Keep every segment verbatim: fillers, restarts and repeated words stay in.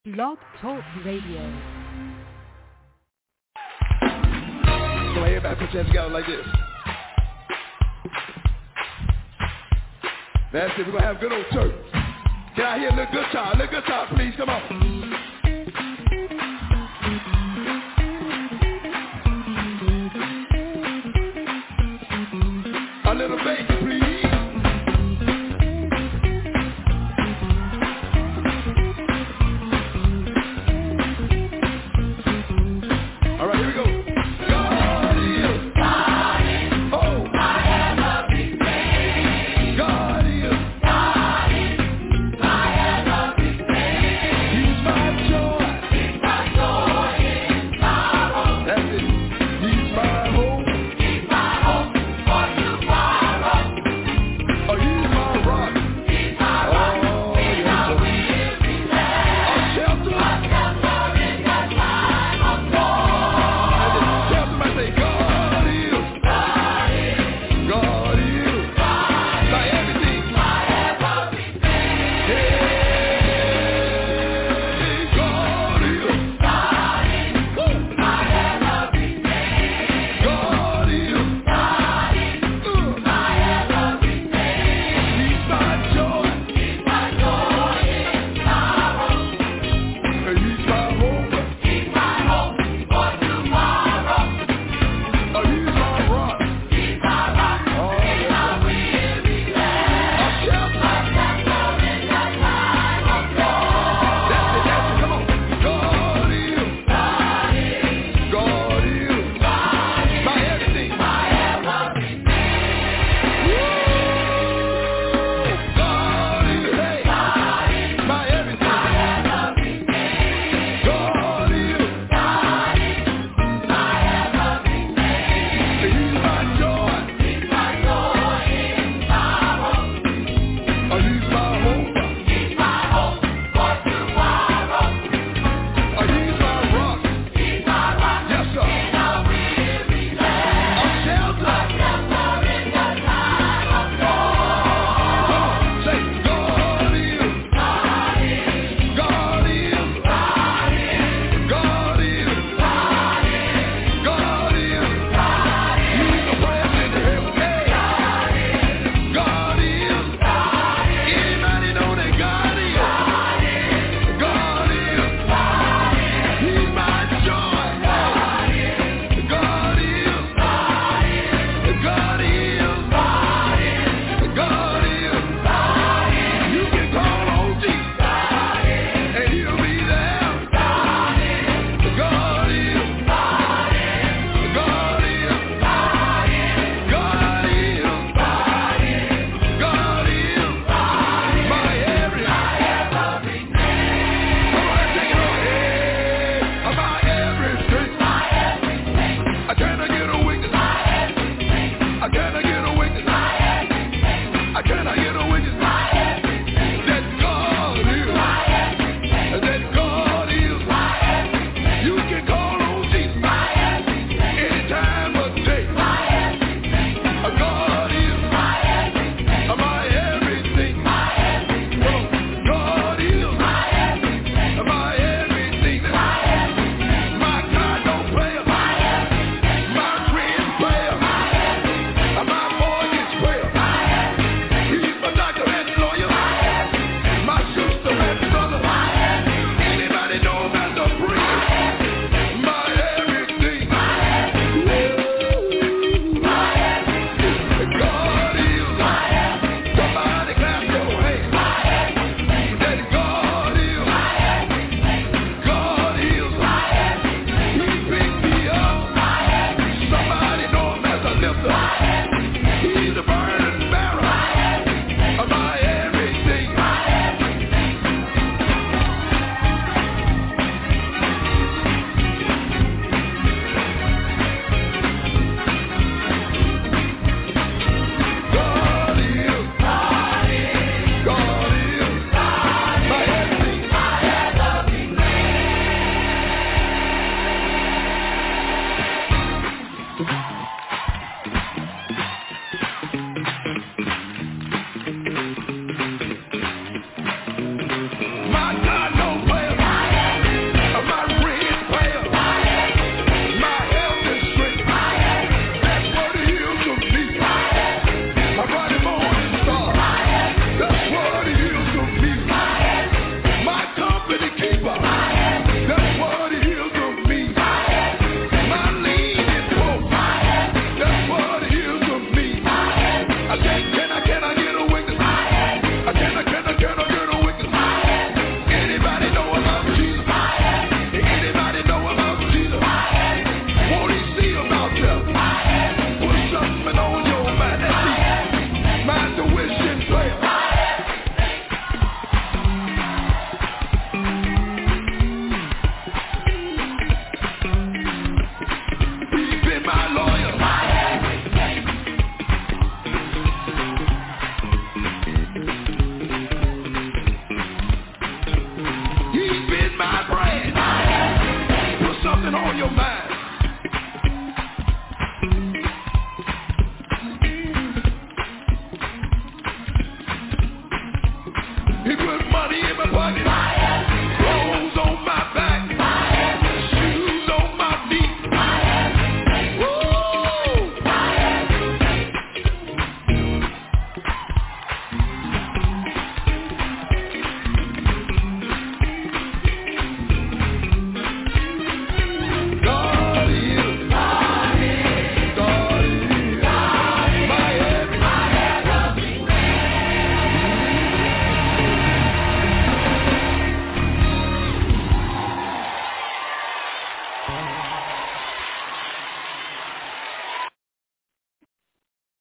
Blog Talk Radio. So everybody put your hands together like this. That's it. We're going to have a good old church. Can I hear a little guitar? A little guitar, please. Come on. A little bass, please. All right, here we go. God is. God is. Oh. My everything. God is. God is. My everything. He's my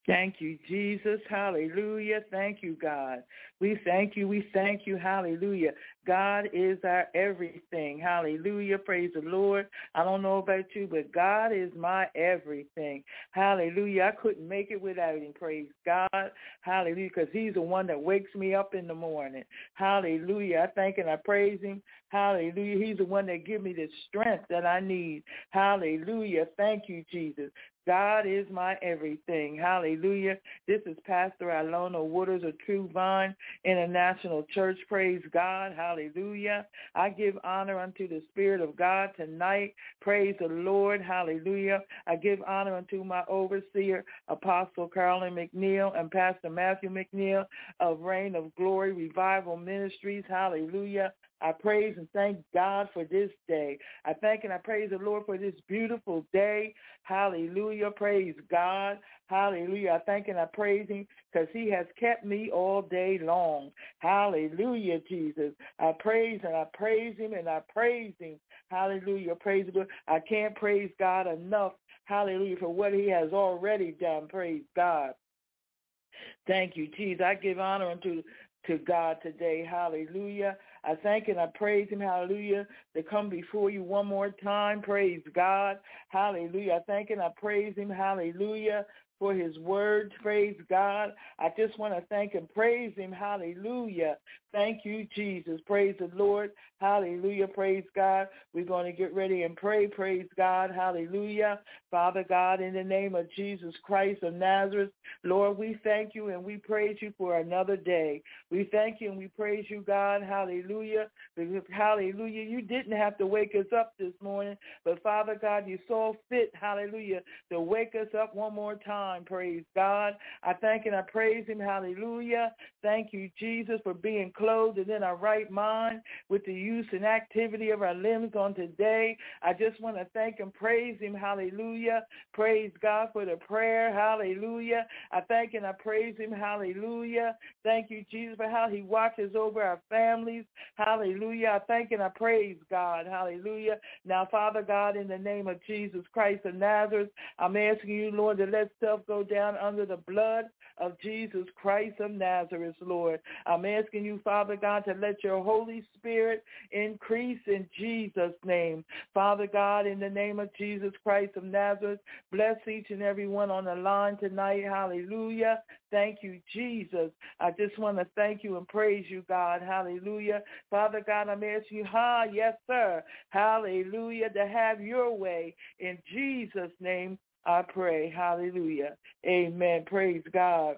Thank you, Jesus. Hallelujah. Thank you, God. We thank you. We thank you. Hallelujah. God is our everything. Hallelujah. Praise the Lord. I don't know about you, but God is my everything. Hallelujah. I couldn't make it without him. Praise God. Hallelujah. Because he's the one that wakes me up in the morning. Hallelujah. I thank and I praise him. Hallelujah. He's the one that gives me the strength that I need. Hallelujah. Thank you, Jesus. God is my everything. Hallelujah. This is Pastor Ilona Waters of True Vine International Church. Praise God. Hallelujah. I give honor unto the Spirit of God tonight. Praise the Lord. Hallelujah. I give honor unto my overseer, Apostle Carolyn McNeil and Pastor Matthew McNeil of Reign of Glory Revival Ministries. Hallelujah. I praise and thank God for this day. I thank and I praise the Lord for this beautiful day. Hallelujah. Praise God. Hallelujah. I thank and I praise him because he has kept me all day long. Hallelujah, Jesus. I praise and I praise him and I praise him. Hallelujah. Praise the Lord. I can't praise God enough. Hallelujah, for what he has already done. Praise God. Thank you, Jesus. I give honor unto to God today. Hallelujah. I thank and I praise him. Hallelujah. To come before you one more time. Praise God. Hallelujah. I thank and I praise him. Hallelujah. For his word. Praise God. I just want to thank and praise him. Hallelujah. Thank you, Jesus. Praise the Lord. Hallelujah. Praise God. We're going to get ready and pray. Praise God. Hallelujah. Father God, in the name of Jesus Christ of Nazareth, Lord, we thank you and we praise you for another day. We thank you and we praise you, God. Hallelujah. Hallelujah. You didn't have to wake us up this morning, but Father God, you saw fit, hallelujah, to wake us up one more time. Praise God. I thank and I praise him. Hallelujah. Thank you, Jesus, for being clothed and in our right mind with the use and activity of our limbs on today. I just want to thank and praise him. Hallelujah. Praise God for the prayer. Hallelujah. I thank and I praise him. Hallelujah. Thank you, Jesus, for how he watches over our families. Hallelujah. I thank and I praise God. Hallelujah. Now, Father God, in the name of Jesus Christ of Nazareth, I'm asking you, Lord, to let self go down under the blood of Jesus Christ of Nazareth, Lord. I'm asking you, Father God, to let your Holy Spirit increase in Jesus' name. Father God, in the name of Jesus Christ of Nazareth, bless each and every one on the line tonight. Hallelujah. Thank you, Jesus. I just want to thank you and praise you, God. Hallelujah. Father God, I'm asking you, ha, yes, sir. Hallelujah, to have your way. In Jesus' name, I pray. Hallelujah. Amen. Praise God.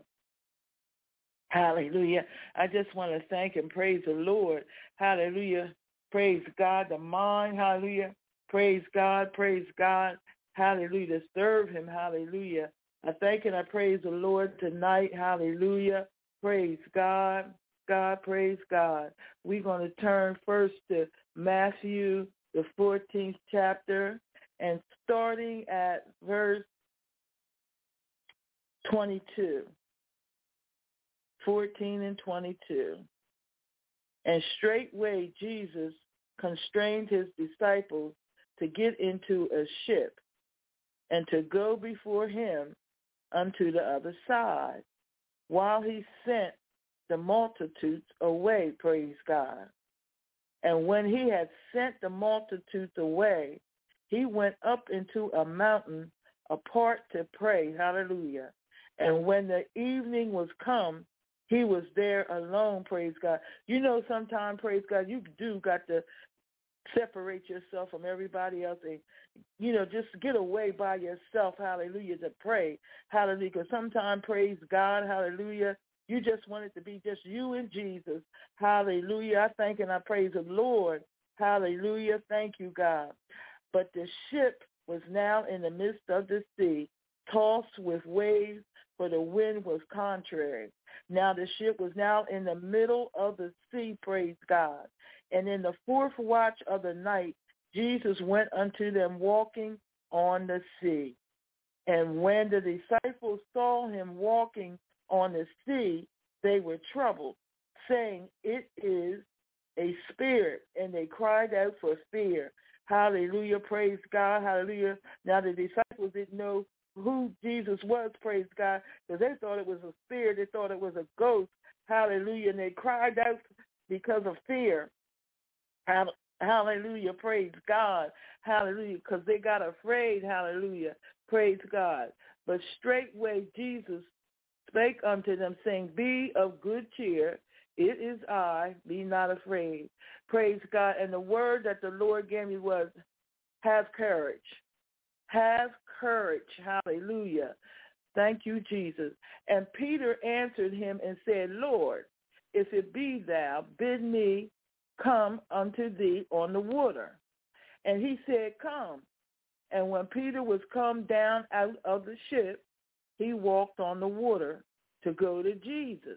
Hallelujah. I just want to thank and praise the Lord. Hallelujah. Praise God. The mind. Hallelujah. Praise God. Praise God. Hallelujah. To serve him. Hallelujah. I thank and I praise the Lord tonight. Hallelujah. Praise God. God, praise God. We're going to turn first to Matthew, the fourteenth chapter, and starting at verse twenty-two, fourteen and twenty-two. And straightway Jesus constrained his disciples to get into a ship and to go before him unto the other side, while he sent the multitudes away, praise God. And when he had sent the multitudes away, he went up into a mountain apart to pray, hallelujah. And when the evening was come, he was there alone, praise God. You know, sometimes, praise God, you do got to separate yourself from everybody else and, you know, just get away by yourself, hallelujah, to pray, hallelujah. Because sometimes, praise God, hallelujah, you just want it to be just you and Jesus, hallelujah. I thank and I praise the Lord, hallelujah. Thank you, God. But the ship was now in the midst of the sea, tossed with waves, for the wind was contrary. Now the ship was now in the middle of the sea, praise God. And in the fourth watch of the night, Jesus went unto them walking on the sea. And when the disciples saw him walking on the sea, they were troubled, saying, it is a spirit. And they cried out for fear. Hallelujah, praise God, hallelujah. Now the disciples didn't know who Jesus was, praise God, because they thought it was a spirit. They thought it was a ghost. Hallelujah. And they cried out because of fear. Hallelujah. Praise God. Hallelujah. Because they got afraid. Hallelujah. Praise God. But straightway Jesus spake unto them, saying, Be of good cheer. It is I. Be not afraid. Praise God. And the word that the Lord gave me was, have courage. Have courage. Hallelujah. Thank you, Jesus. And Peter answered him and said, Lord, if it be thou, bid me come unto thee on the water. And he said, Come. And when Peter was come down out of the ship, he walked on the water to go to Jesus.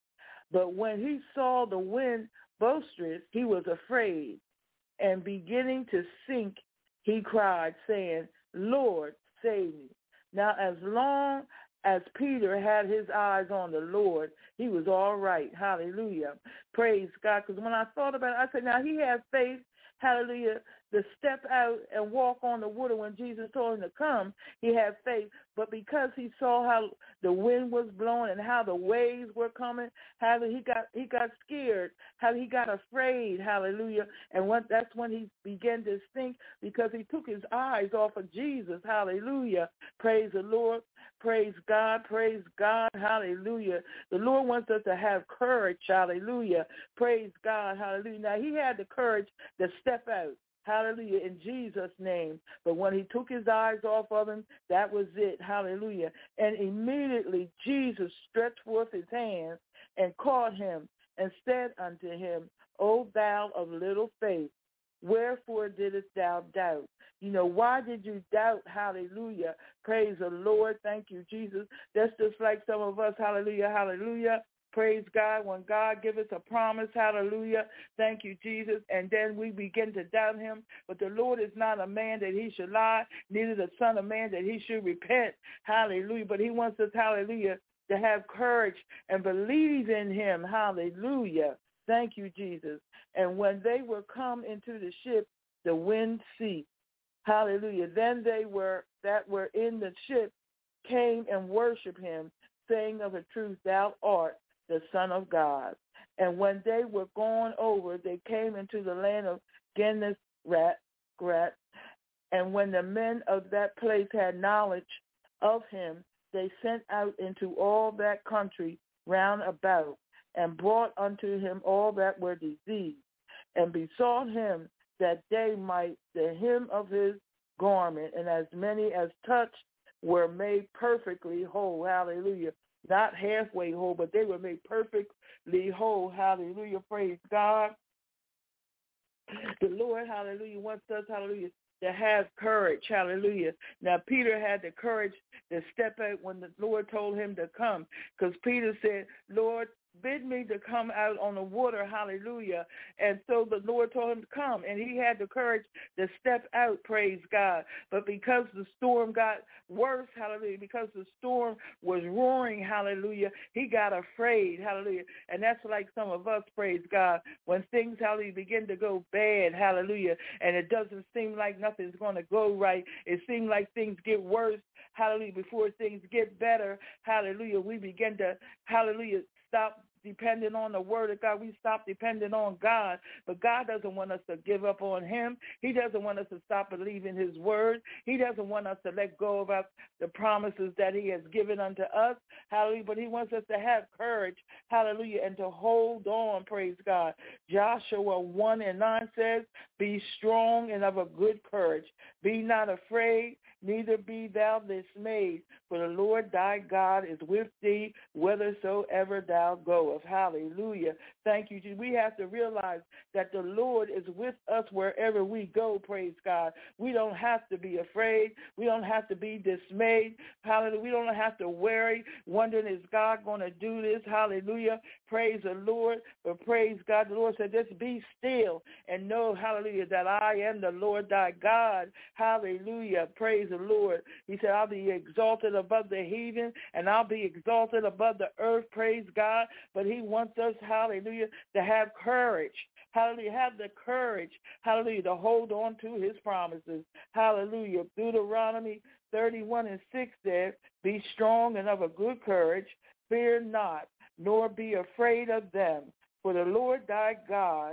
But when he saw the wind boisterous, he was afraid, and beginning to sink, he cried, saying, Lord, save me. Now, as long as Peter had his eyes on the Lord, he was all right. Hallelujah. Praise God. Because when I thought about it, I said, now he had faith, hallelujah, to step out and walk on the water when Jesus told him to come. He had faith. But because he saw how the wind was blowing and how the waves were coming, how he got he got scared, how he got afraid, hallelujah. And what, that's when he began to sink, because he took his eyes off of Jesus, hallelujah. Praise the Lord. Praise God. Praise God. Hallelujah. The Lord wants us to have courage. Hallelujah. Praise God. Hallelujah. Now, he had the courage to step out. Hallelujah, in Jesus' name. But when he took his eyes off of him, that was it. Hallelujah. And immediately Jesus stretched forth his hand and caught him and said unto him, O thou of little faith, wherefore didst thou doubt? You know, why did you doubt? Hallelujah. Praise the Lord. Thank you, Jesus. That's just like some of us. Hallelujah, hallelujah. Praise God. When God gives us a promise, hallelujah, thank you, Jesus, and then we begin to doubt him. But the Lord is not a man that he should lie, neither the son of man that he should repent. Hallelujah. But he wants us, hallelujah, to have courage and believe in him. Hallelujah. Thank you, Jesus. And when they were come into the ship, the wind ceased. Hallelujah. Then they were that were in the ship came and worshiped him, saying of a truth, thou art the Son of God. And when they were gone over, they came into the land of Gennesaret. And when the men of that place had knowledge of him, they sent out into all that country round about, and brought unto him all that were diseased, and besought him that they might the hem of his garment, and as many as touched were made perfectly whole. Hallelujah. Not halfway whole, but they were made perfectly whole. Hallelujah. Praise God. The Lord, hallelujah, wants us, hallelujah, to have courage. Hallelujah. Now, Peter had the courage to step out when the Lord told him to come, because Peter said, Lord, bid me to come out on the water, hallelujah. And so the Lord told him to come, and he had the courage to step out, praise God. But because the storm got worse, hallelujah, because the storm was roaring, hallelujah, he got afraid, hallelujah. And that's like some of us, praise God, when things, hallelujah, begin to go bad, hallelujah, and it doesn't seem like nothing's going to go right. It seems like things get worse, hallelujah, before things get better, hallelujah. We begin to, hallelujah, stop depending on the word of God. We stop depending on God. But God doesn't want us to give up on him. He doesn't want us to stop believing his word. He doesn't want us to let go of the promises that he has given unto us. Hallelujah. But he wants us to have courage. Hallelujah. And to hold on. Praise God. Joshua one and nine says, be strong and of a good courage. Be not afraid, neither be thou dismayed. For the Lord thy God is with thee whithersoever thou goest. Hallelujah. Thank you, Jesus. We have to realize that the Lord is with us wherever we go, praise God. We don't have to be afraid. We don't have to be dismayed. Hallelujah. We don't have to worry, wondering, is God going to do this? Hallelujah. praise the Lord, but praise God. The Lord said, just be still and know, hallelujah, that I am the Lord thy God. Hallelujah. Praise the Lord. He said, I'll be exalted above the heathen, and I'll be exalted above the earth. Praise God. But he wants us, hallelujah, to have courage. Hallelujah. Have the courage, hallelujah, to hold on to his promises. Hallelujah. Deuteronomy thirty-one and six said, be strong and of a good courage. Fear not, nor be afraid of them. For the Lord thy God,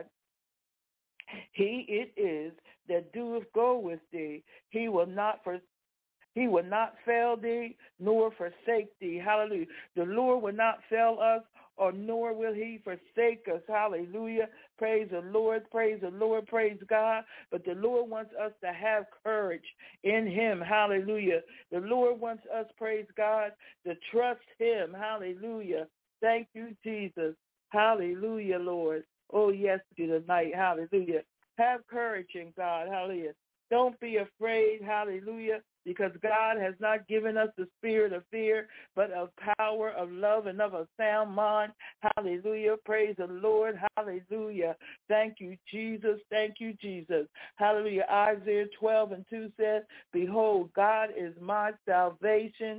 he it is that doeth go with thee. He will not for He will not fail thee, nor forsake thee. Hallelujah. The Lord will not fail us, or nor will he forsake us. Hallelujah. Praise the Lord. Praise the Lord. Praise God. But the Lord wants us to have courage in him. Hallelujah. The Lord wants us, praise God, to trust him. Hallelujah. Thank you, Jesus. Hallelujah, Lord. Oh, yes, tonight. Hallelujah. Have courage in God. Hallelujah. Don't be afraid. Hallelujah. Because God has not given us the spirit of fear, but of power, of love, and of a sound mind. Hallelujah. Praise the Lord. Hallelujah. Thank you, Jesus. Thank you, Jesus. Hallelujah. Isaiah twelve and two says, behold, God is my salvation.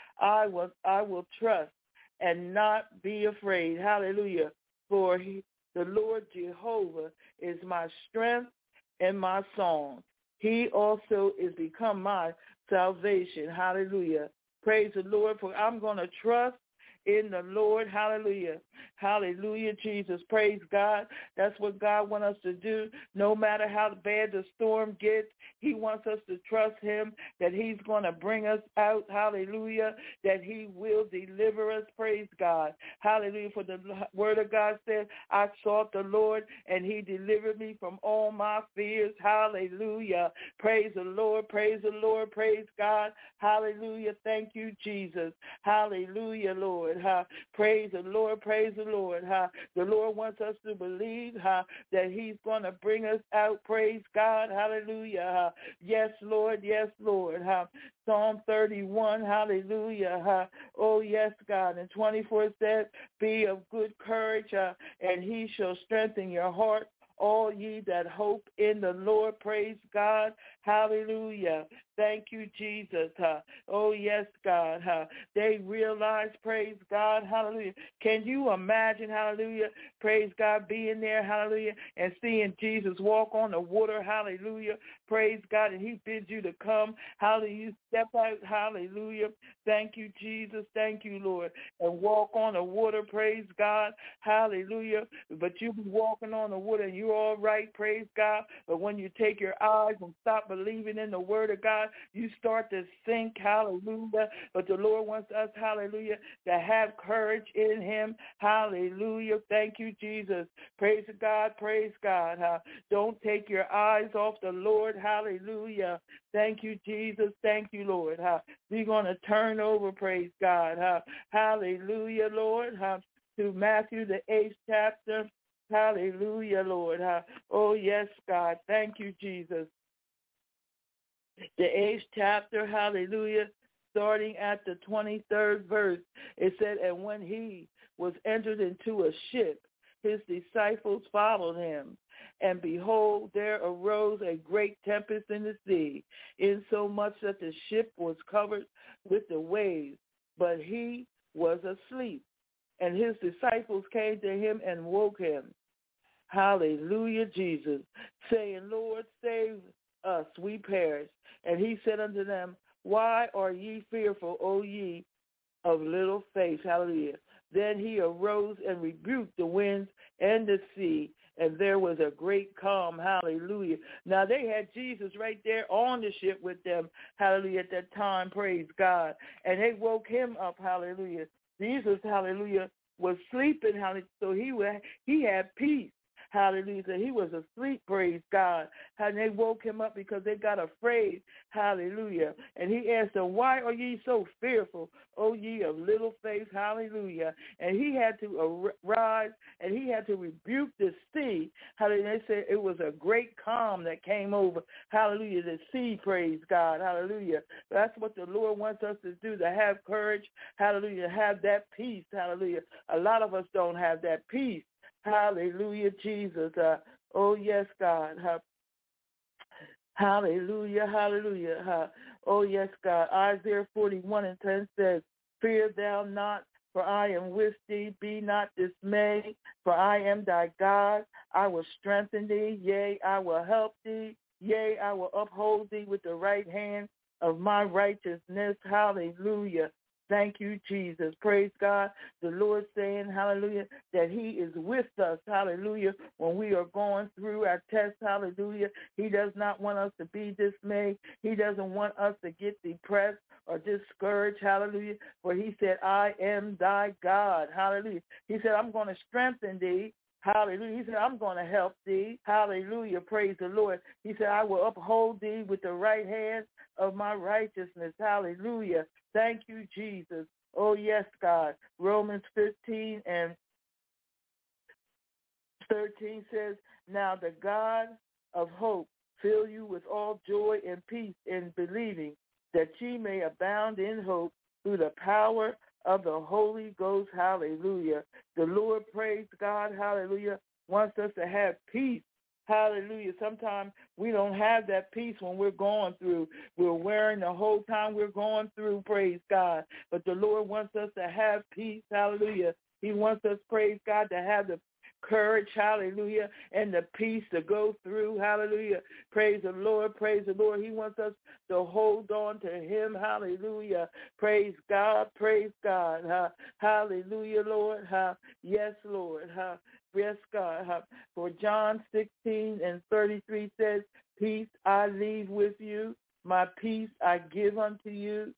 I will, I will trust and not be afraid. Hallelujah. For he, the Lord Jehovah is my strength and my song. He also is become my salvation. Hallelujah. Praise the Lord. For I'm going to trust in the Lord. Hallelujah. Hallelujah, Jesus. Praise God. That's what God wants us to do. No matter how bad the storm gets, he wants us to trust him, that he's going to bring us out. Hallelujah. That he will deliver us. Praise God. Hallelujah. For the word of God says, I sought the Lord, and he delivered me from all my fears. Hallelujah. Praise the Lord. Praise the Lord. Praise God. Hallelujah. Thank you, Jesus. Hallelujah, Lord. Ha. Praise the Lord. Praise the Lord. Ha. The Lord wants us to believe ha, that he's going to bring us out. Praise God. Hallelujah. Ha. Yes, Lord. Yes, Lord. Ha. Psalm thirty-one. Hallelujah. Ha. Oh, yes, God. And twenty-four says, be of good courage, uh, and he shall strengthen your heart. All ye that hope in the Lord, praise God. Hallelujah. Thank you, Jesus. Huh? Oh, yes, God. Huh? They realize, praise God. Hallelujah. Can you imagine, hallelujah, praise God, being there, hallelujah, and seeing Jesus walk on the water, hallelujah, praise God, and he bids you to come, hallelujah, you step out, hallelujah. Thank you, Jesus. Thank you, Lord. And walk on the water, praise God, hallelujah. But you be walking on the water and you're all right, praise God. But when you take your eyes and stop believing in the word of God, you start to sink, hallelujah. But the Lord wants us, hallelujah, to have courage in him, hallelujah. Thank you, Jesus. Praise God, praise God. Huh? Don't take your eyes off the Lord, hallelujah. Thank you, Jesus. Thank you, Lord. Huh? We're going to turn over, praise God. Huh? Hallelujah, Lord. Huh? To Matthew, the eighth chapter. Hallelujah, Lord. Huh? Oh, yes, God. Thank you, Jesus. The eighth chapter, hallelujah, starting at the twenty-third verse, it said, and when he was entered into a ship, his disciples followed him. And behold, there arose a great tempest in the sea, insomuch that the ship was covered with the waves. But he was asleep. And his disciples came to him and woke him. Hallelujah, Jesus, saying, Lord, save us, we perish. And he said unto them, why are ye fearful, O ye of little faith? Hallelujah. Then he arose and rebuked the winds and the sea, and there was a great calm. Hallelujah. Now, they had Jesus right there on the ship with them. Hallelujah. At that time, praise God. And they woke him up. Hallelujah. Jesus, hallelujah, was sleeping. Hallelujah. So he, he had peace. Hallelujah. So he was asleep, praise God. And they woke him up because they got afraid. Hallelujah. And he asked them, why are ye so fearful, O ye of little faith? Hallelujah. And he had to arise and he had to rebuke the sea. Hallelujah. They said it was a great calm that came over. Hallelujah. The sea, praise God. Hallelujah. That's what the Lord wants us to do, to have courage. Hallelujah. Have that peace. Hallelujah. A lot of us don't have that peace. Hallelujah, Jesus. Uh, oh, yes, God. Uh, hallelujah, hallelujah. Uh, oh, yes, God. Isaiah forty-one and ten says, fear thou not, for I am with thee. Be not dismayed, for I am thy God. I will strengthen thee. Yea, I will help thee. Yea, I will uphold thee with the right hand of my righteousness. Hallelujah. Thank you, Jesus. Praise God. The Lord saying, hallelujah, that he is with us, hallelujah, when we are going through our tests, hallelujah. He does not want us to be dismayed. He doesn't want us to get depressed or discouraged, hallelujah. For he said, I am thy God, hallelujah. He said, I'm going to strengthen thee. Hallelujah. He said, I'm going to help thee. Hallelujah. Praise the Lord. He said, I will uphold thee with the right hand of my righteousness. Hallelujah. Thank you, Jesus. Oh, yes, God. Romans fifteen and thirteen says, now the God of hope fill you with all joy and peace in believing, that ye may abound in hope through the power of the Holy Ghost. Hallelujah. The Lord, praise God, hallelujah, wants us to have peace. Hallelujah. Sometimes we don't have that peace when we're going through. We're wearing the whole time we're going through, praise God. But the Lord wants us to have peace. Hallelujah. He wants us, praise God, to have the courage, hallelujah, and the peace to go through, hallelujah. Praise the Lord, praise the Lord. He wants us to hold on to him, hallelujah. Praise God, praise God. Uh, hallelujah, Lord. Uh, yes, Lord. Uh, yes, God. Uh, for John sixteen and thirty-three says, peace I leave with you, my peace I give unto you.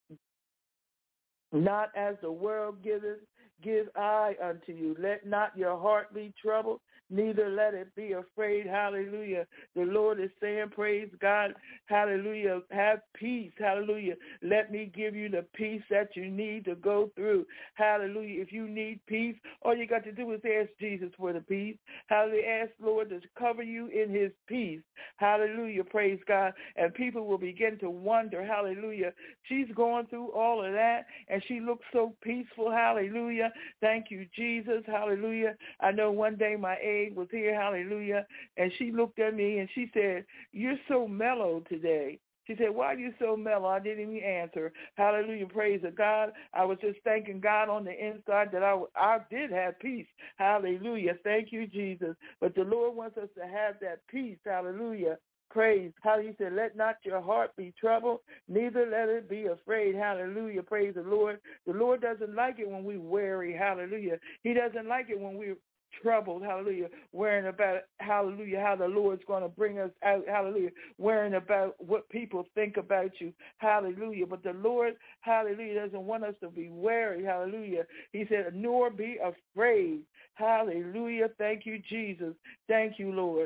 Not as the world giveth, give I unto you. Let not your heart be troubled, neither let it be afraid. Hallelujah. The Lord is saying, praise God, hallelujah, have peace, hallelujah. Let me give you the peace that you need to go through. Hallelujah. If you need peace, all you got to do is ask Jesus for the peace. Hallelujah. Ask Lord to cover you in his peace. Hallelujah. Praise God. And people will begin to wonder, hallelujah, she's going through all of that, and she looks so peaceful. Hallelujah. Thank you, Jesus. Hallelujah. I know one day my aide was here, hallelujah, and she looked at me and she said, you're so mellow today. She said, why are you so mellow? I didn't even answer. Hallelujah. Praise the God. I was just thanking God on the inside that I, I did have peace. Hallelujah. Thank you, Jesus. But the Lord wants us to have that peace. Hallelujah. Praise. How he said, let not your heart be troubled, neither let it be afraid. Hallelujah. Praise the Lord. The Lord doesn't like it when we worry. Hallelujah. He doesn't like it when we're troubled. Hallelujah. Worrying about, hallelujah, how the Lord's going to bring us out. Hallelujah. Worrying about what people think about you. Hallelujah. But the Lord, hallelujah, doesn't want us to be wary. Hallelujah. He said, nor be afraid. Hallelujah. Thank you, Jesus. Thank you, Lord.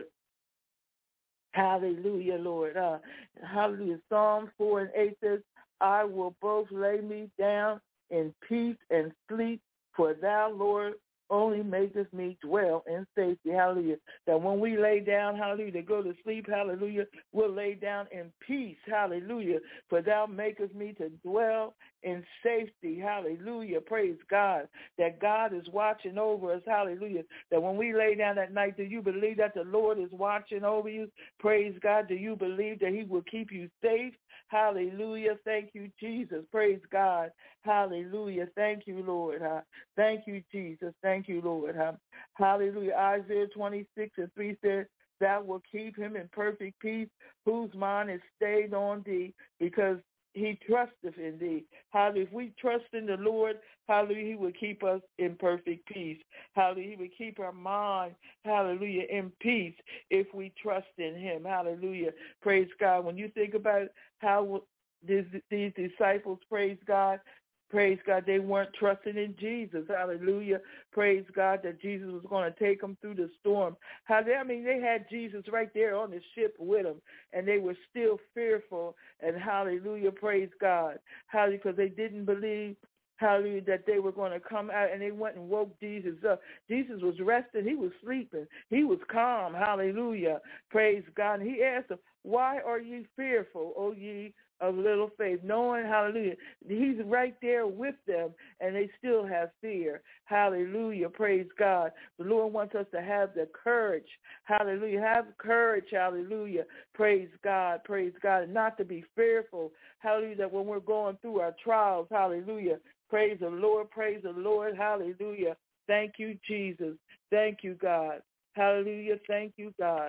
Hallelujah, Lord. Uh, hallelujah. Psalm four and eight says, I will both lay me down in peace and sleep, for thou, Lord, only maketh me dwell in safety. Hallelujah. That when we lay down, hallelujah, to go to sleep, hallelujah, we'll lay down in peace. Hallelujah. For thou makest me to dwell in safety. Hallelujah. Praise God. That God is watching over us. Hallelujah. That when we lay down at night, do you believe that the Lord is watching over you? Praise God. Do you believe that he will keep you safe? Hallelujah. Thank you, Jesus. Praise God. Hallelujah. Thank you, Lord. Uh, thank you, Jesus. Thank you, Lord. Uh, hallelujah. Isaiah twenty-six and three says, thou will keep him in perfect peace, whose mind is stayed on thee, because he trusteth in thee. Hallelujah. If we trust in the Lord, hallelujah, he will keep us in perfect peace. Hallelujah. He will keep our mind, hallelujah, in peace if we trust in him. Hallelujah. Praise God. When you think about how these, these disciples, praise God, Praise God, they weren't trusting in Jesus. Hallelujah. Praise God that Jesus was going to take them through the storm. How they, I mean, they had Jesus right there on the ship with them, and they were still fearful. And hallelujah, praise God. Hallelujah, because they didn't believe, hallelujah, that they were going to come out, and they went and woke Jesus up. Jesus was resting. He was sleeping. He was calm. Hallelujah. Praise God. And he asked them, why are ye fearful, O ye of little faith? Knowing, hallelujah, he's right there with them, and they still have fear. Hallelujah. Praise God. The Lord wants us to have the courage. Hallelujah. Have courage. Hallelujah. Praise God. Praise God. And not to be fearful. Hallelujah. That when we're going through our trials, hallelujah. Praise the Lord. Praise the Lord. Hallelujah. Thank you, Jesus. Thank you, God. Hallelujah. Thank you, God.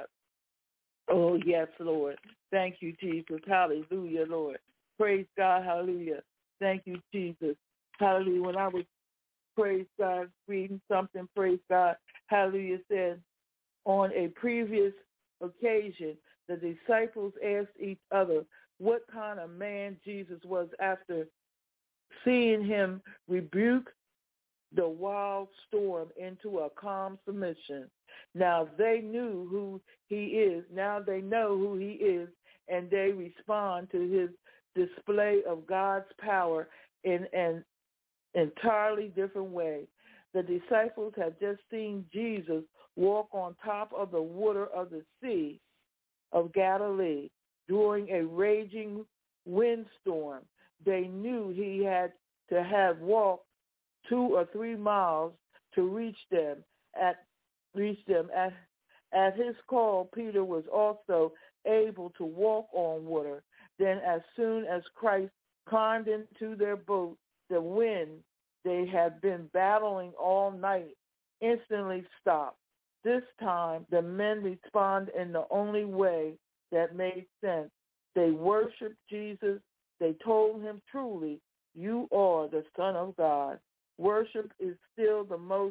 Oh, yes, Lord. Thank you, Jesus. Hallelujah, Lord. Praise God. Hallelujah. Thank you, Jesus. Hallelujah. When I was, praise God, reading something, praise God, hallelujah, said, on a previous occasion, the disciples asked each other what kind of man Jesus was after seeing him rebuke the wild storm into a calm submission. Now they knew who he is. Now they know who he is, and they respond to his display of God's power in an entirely different way. The disciples had just seen Jesus walk on top of the water of the Sea of Galilee during a raging windstorm. They knew he had to have walked two or three miles to reach them. At reach them at at his call, Peter was also able to walk on water. Then, as soon as Christ climbed into their boat, the wind they had been battling all night instantly stopped. This time, the men responded in the only way that made sense. They worshiped Jesus. They told him, truly, you are the Son of God. Worship is still the most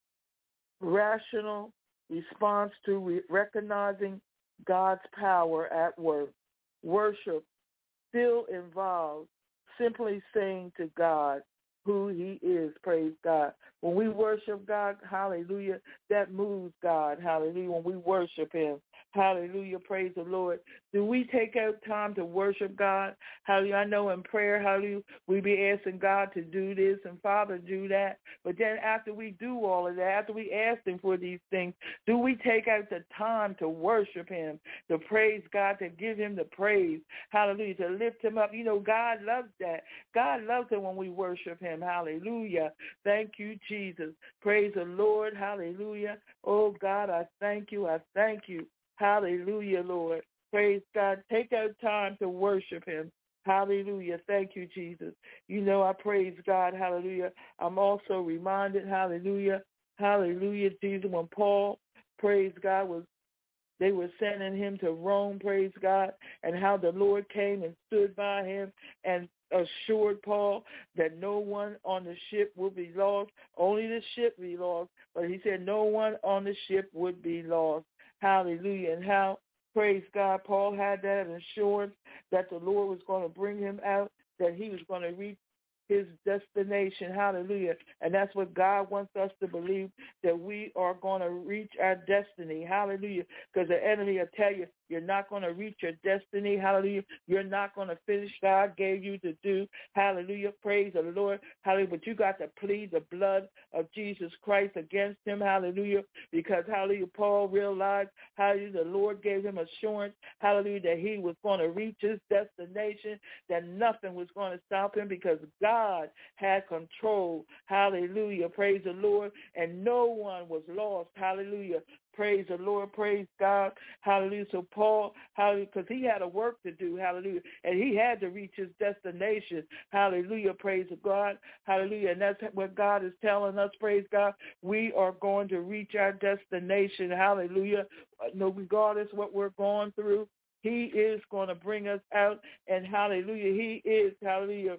rational response to re- recognizing God's power at work. Worship still involves simply saying to God who he is, praise God. When we worship God, hallelujah, that moves God, hallelujah, when we worship him. Hallelujah, praise the Lord. Do we take out time to worship God? Hallelujah, I know in prayer, hallelujah, we be asking God to do this and Father do that. But then after we do all of that, after we ask him for these things, do we take out the time to worship him, to praise God, to give him the praise, hallelujah, to lift him up? You know, God loves that. God loves it when we worship him. Hallelujah. Thank you, Jesus. Praise the Lord. Hallelujah. Oh, God, I thank you. I thank you. Hallelujah, Lord. Praise God. Take out time to worship him. Hallelujah. Thank you, Jesus. You know, I praise God. Hallelujah. I'm also reminded, hallelujah, hallelujah, Jesus, when Paul, praise God, was they were sending him to Rome, praise God, and how the Lord came and stood by him and assured Paul that no one on the ship would be lost, only the ship be lost, but he said no one on the ship would be lost. Hallelujah. And how, praise God, Paul had that assurance that the Lord was going to bring him out, that he was going to reach his destination. Hallelujah. And that's what God wants us to believe, that we are going to reach our destiny. Hallelujah. Because the enemy will tell you, you're not going to reach your destiny. Hallelujah. You're not going to finish God gave you to do. Hallelujah. Praise the Lord. Hallelujah. But you got to plead the blood of Jesus Christ against him. Hallelujah. Because, hallelujah, Paul realized, hallelujah, the Lord gave him assurance, hallelujah, that he was going to reach his destination, that nothing was going to stop him because God had control. Hallelujah. Praise the Lord. And no one was lost. Hallelujah. Praise the Lord. Praise God. Hallelujah. So Paul, hallelujah, because he had a work to do. Hallelujah. And he had to reach his destination. Hallelujah. Praise God. Hallelujah. And that's what God is telling us. Praise God. We are going to reach our destination. Hallelujah. No, regardless what we're going through, he is going to bring us out. And hallelujah, he is, hallelujah,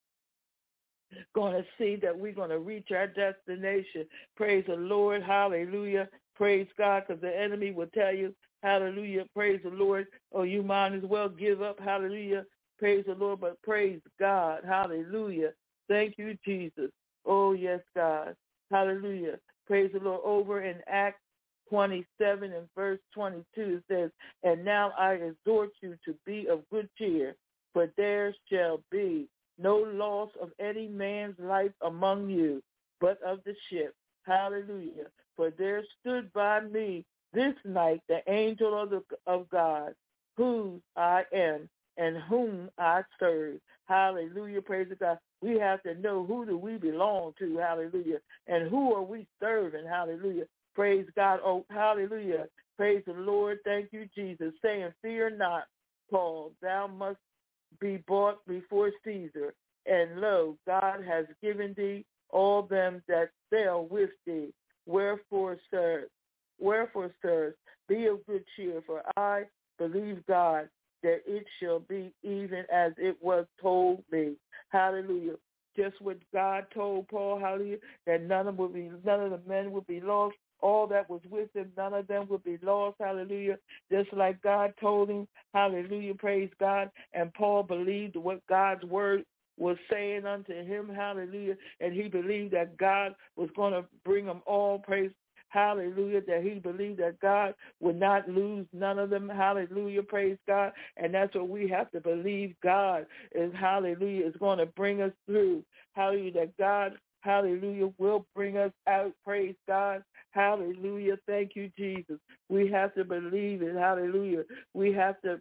going to see that we're going to reach our destination. Praise the Lord. Hallelujah. Praise God, because the enemy will tell you, hallelujah, praise the Lord, oh, you might as well give up. Hallelujah. Praise the Lord, but praise God. Hallelujah. Thank you, Jesus. Oh, yes, God. Hallelujah. Praise the Lord. Over in Acts twenty-seven and verse twenty-two, it says, and now I exhort you to be of good cheer, for there shall be no loss of any man's life among you, but of the ship. Hallelujah. For there stood by me this night the angel of, the, of God, whose I am and whom I serve. Hallelujah. Praise God. We have to know who do we belong to. Hallelujah. And who are we serving. Hallelujah. Praise God. Oh, hallelujah. Praise the Lord. Thank you, Jesus. Saying, fear not, Paul, thou must be brought before Caesar. And lo, God has given thee all them that sail with thee. Wherefore, sirs, wherefore, sirs, be of good cheer, for I believe God that it shall be even as it was told me. Hallelujah. Just what God told Paul, hallelujah, that none of, would be, none of the men would be lost. All that was with him, none of them would be lost, hallelujah. Just like God told him, hallelujah, praise God. And Paul believed what God's word was saying unto him, hallelujah. And he believed that God was going to bring them all, praise hallelujah, that he believed that God would not lose none of them. Hallelujah, praise God. And that's what we have to believe. God is, hallelujah, is going to bring us through. Hallelujah, that God, hallelujah, will bring us out. Praise God. Hallelujah. Thank you, Jesus. We have to believe it. Hallelujah. We have to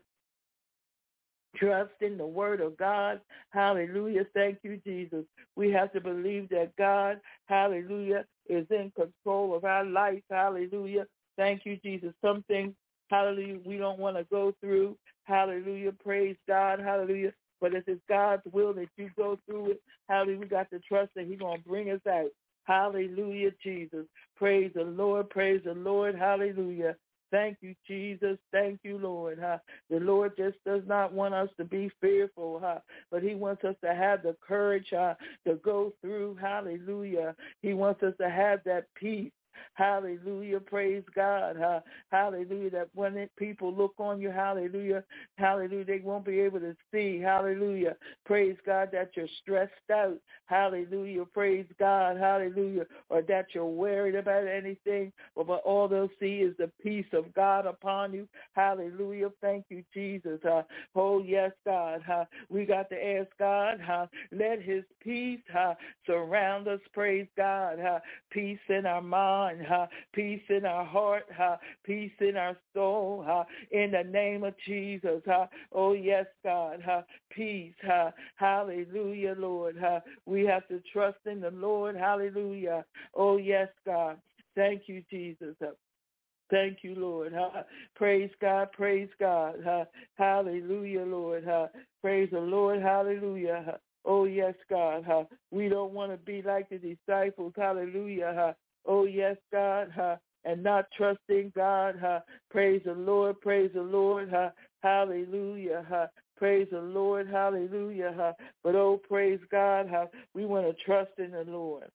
trust in the word of God. Hallelujah. Thank you, Jesus. We have to believe that God, hallelujah, is in control of our life. Hallelujah. Thank you, Jesus. Some things, hallelujah, we don't want to go through. Hallelujah. Praise God. Hallelujah. But if it's God's will that you go through it, hallelujah, we got to trust that he's going to bring us out. Hallelujah, Jesus. Praise the Lord. Praise the Lord. Hallelujah. Thank you, Jesus. Thank you, Lord. Huh? The Lord just does not want us to be fearful, huh? But he wants us to have the courage huh, to go through. Hallelujah. He wants us to have that peace. Hallelujah. Praise God. Huh? Hallelujah. That when it, people look on you, hallelujah, hallelujah, they won't be able to see. Hallelujah. Praise God that you're stressed out. Hallelujah. Praise God. Hallelujah. Or that you're worried about anything. But all they'll see is the peace of God upon you. Hallelujah. Thank you, Jesus. Uh, oh, yes, God. Uh, we got to ask God, uh, let his peace uh, surround us. Praise God. Uh, peace in our mind. Uh, peace in our heart. Uh, peace in our soul. Uh, in the name of Jesus. Uh, oh, yes, God. Uh, peace. Uh, hallelujah, Lord. Uh, we have to trust in the Lord. Hallelujah. Oh, yes, God. Thank you, Jesus. Uh, Thank you, Lord. Uh, praise God. Praise God. Uh, hallelujah, Lord. Uh, praise the Lord. Hallelujah. Uh, oh, yes, God. Uh, we don't want to be like the disciples. Hallelujah. Uh, oh, yes, God. Uh, and not trusting God. Uh, praise the Lord. Praise the Lord. Uh, hallelujah. Uh, praise the Lord. Hallelujah. Uh, but, oh, praise God. Uh, we want to trust in the Lord.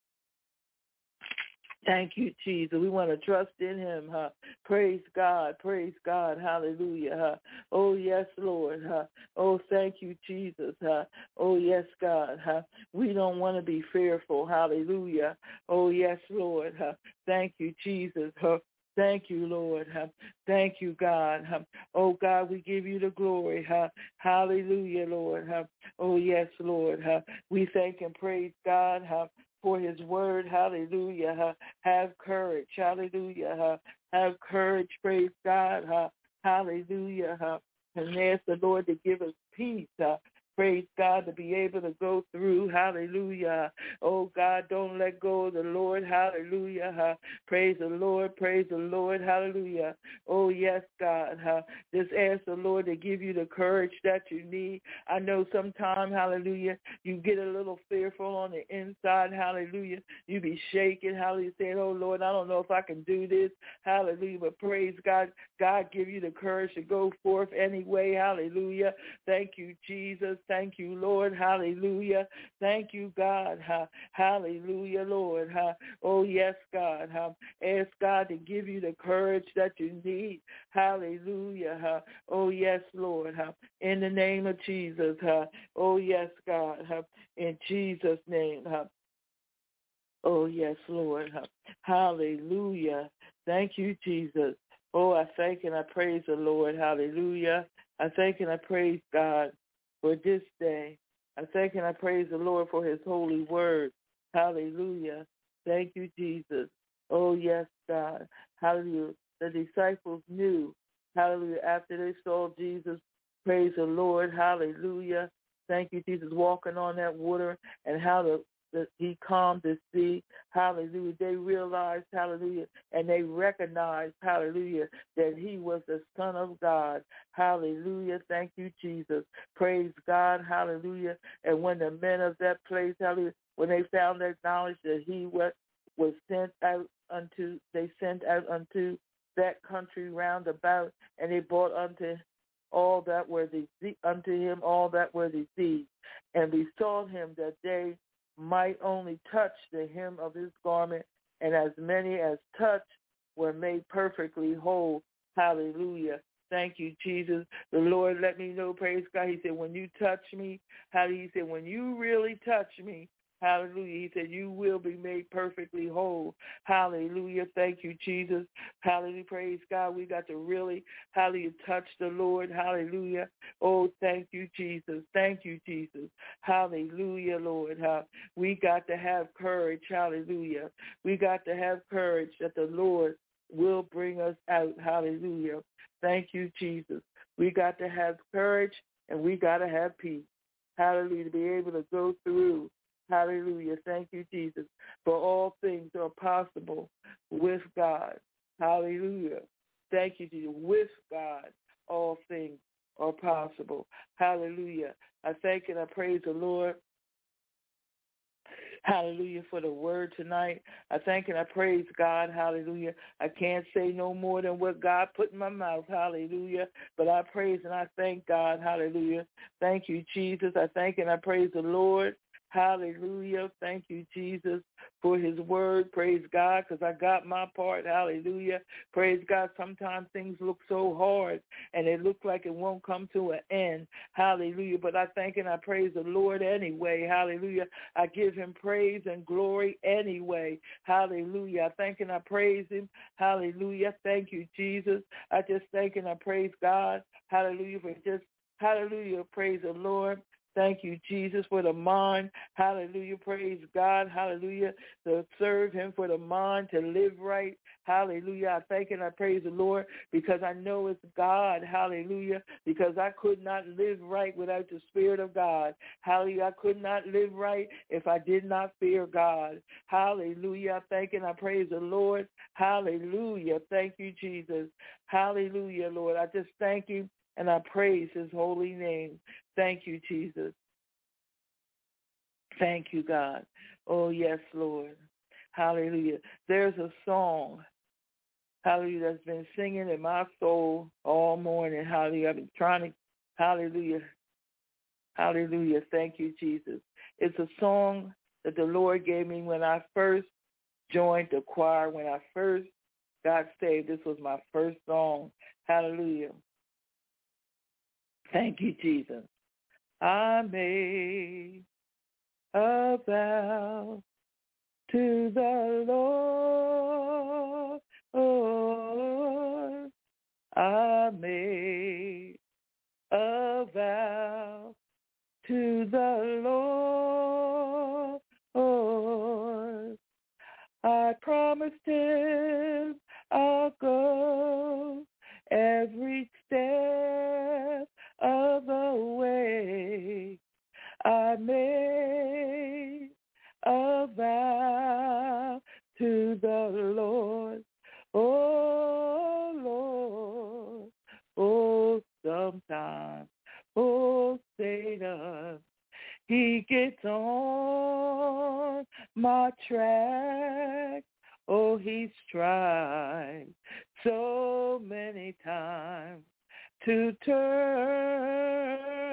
Thank you, Jesus. We want to trust in him. Huh? Praise God. Praise God. Hallelujah. Huh? Oh, yes, Lord. Huh? Oh, thank you, Jesus. Huh? Oh, yes, God. Huh? We don't want to be fearful. Hallelujah. Oh, yes, Lord. Huh? Thank you, Jesus. Huh? Thank you, Lord. Huh? Thank you, God. Huh? Oh, God, we give you the glory. Huh? Hallelujah, Lord. Huh? Oh, yes, Lord. Huh? We thank and praise God. Huh? For his word, hallelujah, huh? Have courage, hallelujah, huh? Have courage, praise God, huh? Hallelujah, huh? And ask the Lord to give us peace, huh? Praise God, to be able to go through. Hallelujah. Oh, God, don't let go of the Lord. Hallelujah. Huh? Praise the Lord. Praise the Lord. Hallelujah. Oh, yes, God. Huh? Just ask the Lord to give you the courage that you need. I know sometimes, hallelujah, you get a little fearful on the inside. Hallelujah. You be shaking. Hallelujah. Saying, oh, Lord, I don't know if I can do this. Hallelujah. But praise God. God give you the courage to go forth anyway. Hallelujah. Thank you, Jesus. Thank you, Lord. Hallelujah. Thank you, God. Ha- Hallelujah, Lord. Ha- Oh, yes, God. Ha- Ask God to give you the courage that you need. Hallelujah. Ha- Oh, yes, Lord. Ha- In the name of Jesus. Ha- Oh, yes, God. Ha- In Jesus' name. Ha- Oh, yes, Lord. Ha- Hallelujah. Thank you, Jesus. Oh, I thank and I praise the Lord. Hallelujah. I thank and I praise God for this day. I thank and I praise the Lord for his holy word. Hallelujah. Thank you, Jesus. Oh, yes, God. Hallelujah. The disciples knew, hallelujah, after they saw Jesus, praise the Lord. Hallelujah. Thank you, Jesus, walking on that water and how the that he calmed the sea. Hallelujah. They realized, hallelujah, and they recognized, hallelujah, that he was the Son of God. Hallelujah. Thank you, Jesus. Praise God. Hallelujah. And when the men of that place, hallelujah, when they found that knowledge that he was, was sent out unto, they sent out unto that country round about, and they brought unto all that were diseased, unto him all that were diseased, and besought him that they might only touch the hem of his garment, and as many as touched were made perfectly whole. Hallelujah. Thank you, Jesus. The Lord let me know, praise God. He said, when you touch me, hallelujah. He said, when you really touch me, hallelujah. He said, you will be made perfectly whole. Hallelujah. Thank you, Jesus. Hallelujah. Praise God. We got to really, hallelujah, touch the Lord. Hallelujah. Oh, thank you, Jesus. Thank you, Jesus. Hallelujah, Lord. We got to have courage. Hallelujah. We got to have courage that the Lord will bring us out. Hallelujah. Thank you, Jesus. We got to have courage and we got to have peace. Hallelujah. To be able to go through. Hallelujah. Thank you, Jesus. For all things are possible with God. Hallelujah. Thank you, Jesus. With God, all things are possible. Hallelujah. I thank and I praise the Lord. Hallelujah for the word tonight. I thank and I praise God. Hallelujah. I can't say no more than what God put in my mouth. Hallelujah. But I praise and I thank God. Hallelujah. Thank you, Jesus. I thank and I praise the Lord. Hallelujah. Thank you, Jesus, for his word. Praise God, because I got my part. Hallelujah. Praise God. Sometimes things look so hard and it looks like it won't come to an end. Hallelujah. But I thank and I praise the Lord anyway. Hallelujah. I give him praise and glory anyway. Hallelujah. I thank and I praise him. Hallelujah. Thank you, Jesus. I just thank and I praise God. Hallelujah. For just, hallelujah. Praise the Lord. Thank you, Jesus, for the mind. Hallelujah. Praise God. Hallelujah. To serve him, for the mind to live right. Hallelujah. I thank and I praise the Lord because I know it's God. Hallelujah. Because I could not live right without the Spirit of God. Hallelujah. I could not live right if I did not fear God. Hallelujah. I thank and I praise the Lord. Hallelujah. Thank you, Jesus. Hallelujah, Lord. I just thank you and I praise his holy name. Thank you, Jesus. Thank you, God. Oh, yes, Lord. Hallelujah. There's a song, hallelujah, that's been singing in my soul all morning. Hallelujah. I've been trying to, hallelujah. Hallelujah. Thank you, Jesus. It's a song that the Lord gave me when I first joined the choir, when I first got saved. This was my first song. Hallelujah. Thank you, Jesus. I made a vow to the Lord. Oh, I made a vow to the Lord. Oh, I promised him I'll go every step of the way. I made a vow to the Lord. Oh, Lord. Oh, sometimes, oh, Satan, he gets on my track. Oh, he's tried so many times to turn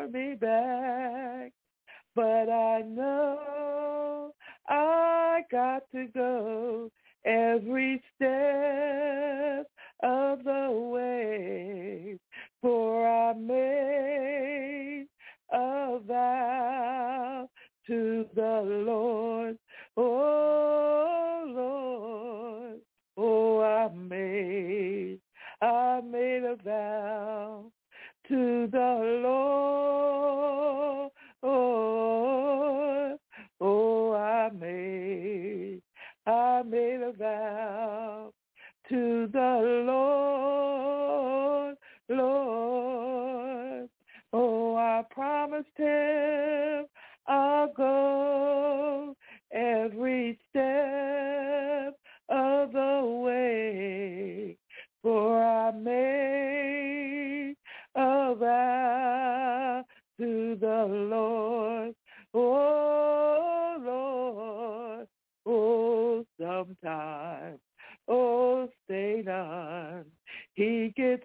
me back. But I know I got to go every step of the way, for I made a vow to the Lord. Oh, Lord, oh, I made, I made a vow to the Lord. Oh, oh, I made, I made a vow to the Lord, Lord. Oh, I promised him I'll go every step of the way, for I made a vow to the Lord. Oh, Lord, oh, sometimes, oh, Satan, he gets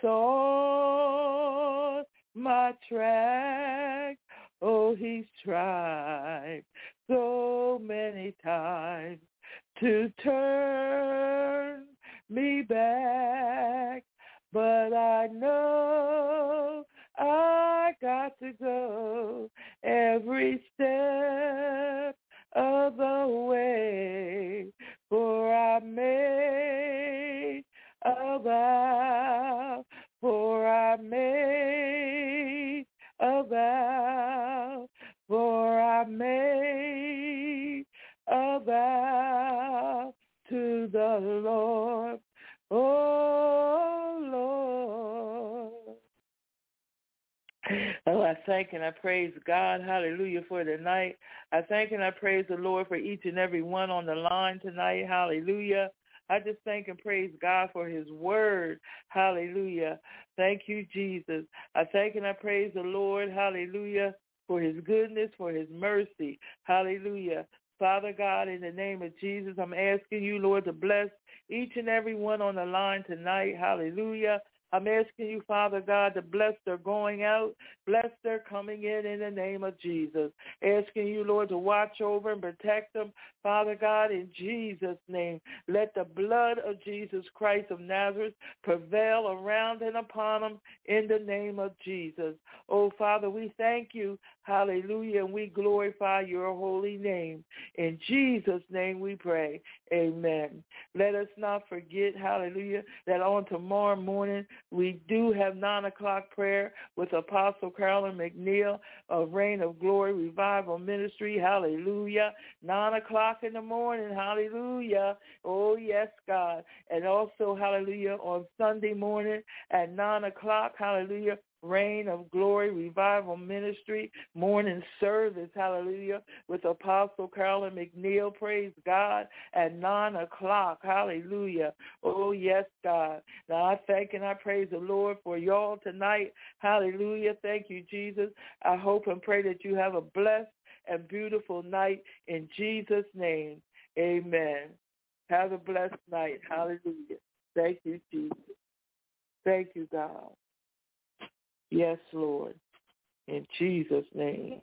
on my track. Oh, he's tried so many times to turn me back, but I know I got to go every step of the way, for I made a vow, for I made a vow, for I made a vow to the Lord. Oh, Lord. Oh, I thank and I praise God, hallelujah, for the night. I thank and I praise the Lord for each and every one on the line tonight, hallelujah. I just thank and praise God for his word, hallelujah. Thank you, Jesus. I thank and I praise the Lord, hallelujah, for his goodness, for his mercy, hallelujah. Father God, in the name of Jesus, I'm asking you, Lord, to bless each and every one on the line tonight, hallelujah. I'm asking you, Father God, to bless their going out, bless their coming in in the name of Jesus. Asking you, Lord, to watch over and protect them, Father God, in Jesus' name. Let the blood of Jesus Christ of Nazareth prevail around and upon them in the name of Jesus. Oh, Father, we thank you, hallelujah, and we glorify your holy name. In Jesus' name we pray, amen. Let us not forget, hallelujah, that on tomorrow morning we do have nine o'clock prayer with Apostle Carolyn McNeil of Reign of Glory Revival Ministry, hallelujah. nine o'clock in the morning, hallelujah. Oh, yes, God. And also, hallelujah, on Sunday morning at nine o'clock, hallelujah, Reign of Glory Revival Ministry, morning service, hallelujah, with Apostle Carolyn McNeil, praise God, at nine o'clock, hallelujah. Oh, yes, God. Now, I thank and I praise the Lord for y'all tonight, hallelujah. Thank you, Jesus. I hope and pray that you have a blessed and beautiful night in Jesus' name, amen. Have a blessed night, hallelujah. Thank you, Jesus. Thank you, God. Yes, Lord, in Jesus' name.